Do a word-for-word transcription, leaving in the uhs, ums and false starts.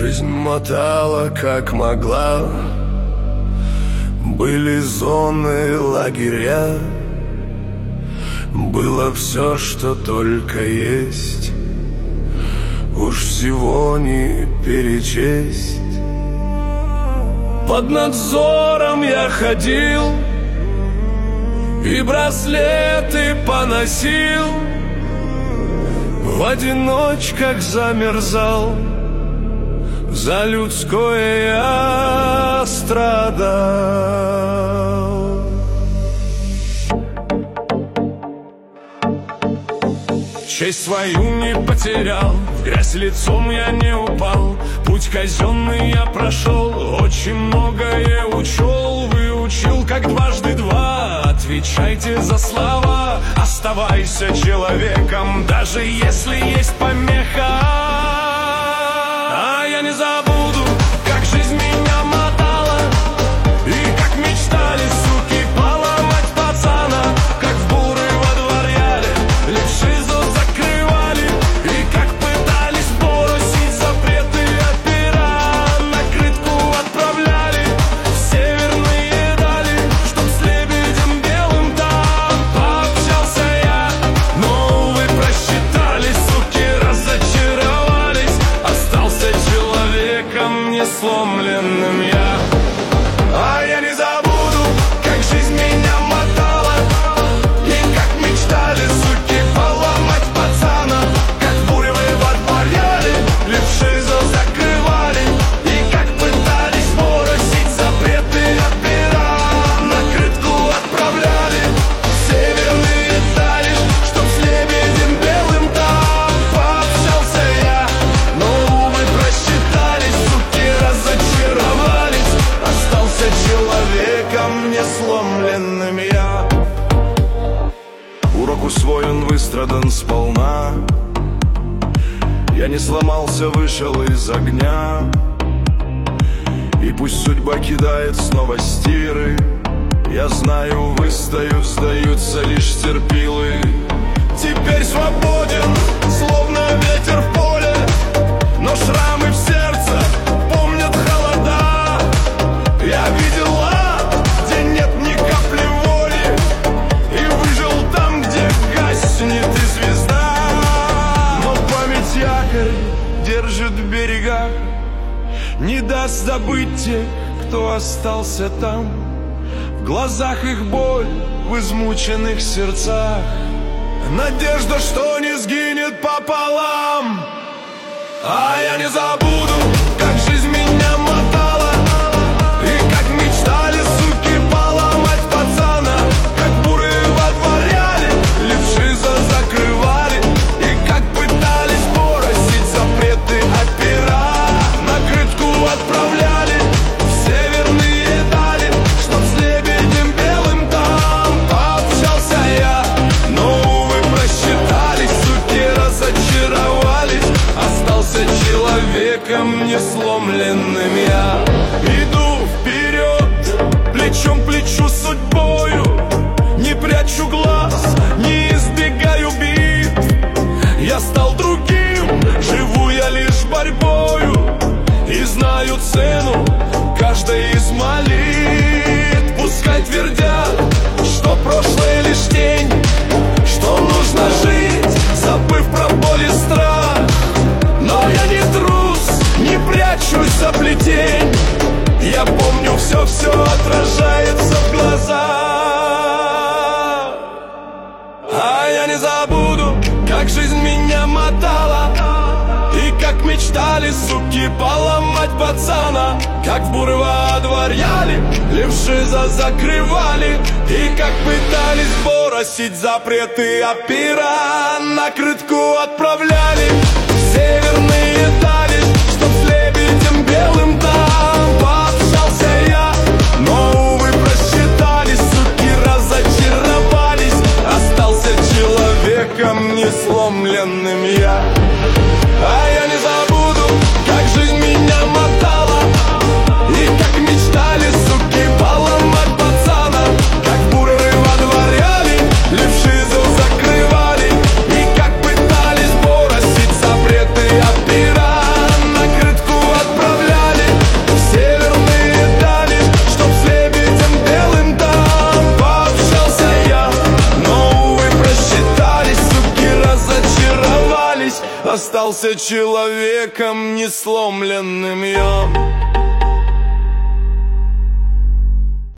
Жизнь мотала как могла. Были зоны, лагеря. Было все, что только есть. Уж всего не перечесть. Под надзором я ходил и браслеты поносил. В одиночках замерзал. За людское я страдал. Честь свою не потерял, в грязь лицом я не упал. Путь казенный я прошел, очень многое учел. Выучил, как дважды два, отвечайте за слова. Оставайся человеком, даже если есть помеха. А я не забуду, как жизнь меня мотала, и как мечтали, суки, поломать пацана. Как в буры во дворяре, левши закрывали, и как пытались бросить запреты опера. Накрытку отправляли в северные дали, чтоб с лебедем белым там пообщался я. Но, увы, просчитались, суки, разочаровались. Остался человеком несломленным я. А я не забуду, как жизнь меня мотала, и как мечтали, суки, поломать пацана. Как буревы водворяли, левши закрывали, и как пытались бросить запреты опера. Накрытку отправляли в северные дали, чтоб с лебедем белым там пообщался я. Но, увы, просчитались, суки, разочаровались. Остался человеком несломленным я. Урок усвоен, выстрадан сполна. Я не сломался, вышел из огня. И пусть судьба кидает снова стиры, я знаю, выстою, сдаются лишь терпилы. Теперь свободен, словно ветер в поле, но шрамы в сердце помнят холода. Я видел ад, где нет ни капли воли, и выжил там, где гаснет и звезда. Но память якорь держит в берегах, не даст забыть тех, кто остался там. В глазах их боль, в измученных сердцах надежда, что не сгинет пополам. А я не забуду, как жизнь меня мотала, и как мечтали, суки, поломать пацана. Как буры водворяли, левши закрывали, и как пытались бросить запреты опера. Накрытку отправляли в северные дали, чтоб с лебедем белым там пообщался я. Но, увы, просчитались, суки, разочаровались. Остался человеком несломленным я. Иду вперед, плечом к плечу с судьбою, не прячу глаз, не избегаю битв. Я стал другим, живу я лишь борьбою, и знаю цену каждой из молитв. Пускай твердят, что прошлое лишь тень, что нужно жить, забыв про боль и страх. Но я не трус, не прячусь за плетень. Я помню, все-все отражается в глазах. А я не забуду, как жизнь меня мотала, и как мечтали, суки, поломать пацана. Как в буры водворяли, левши закрывали, и как пытались бросить запреты опера. Накрытку отправляли в северные дали, чтоб с лебедем белым там пообщался я. Но, увы, просчитались, суки, разочаровались. Остался человеком несломленным я. А я не забуду, как жизнь меня мотала, и как мечтали, суки, поломать пацана. Как буры водворяли, левши закрывали, и как пытались бросить запреты опера. остался человеком несломленным я.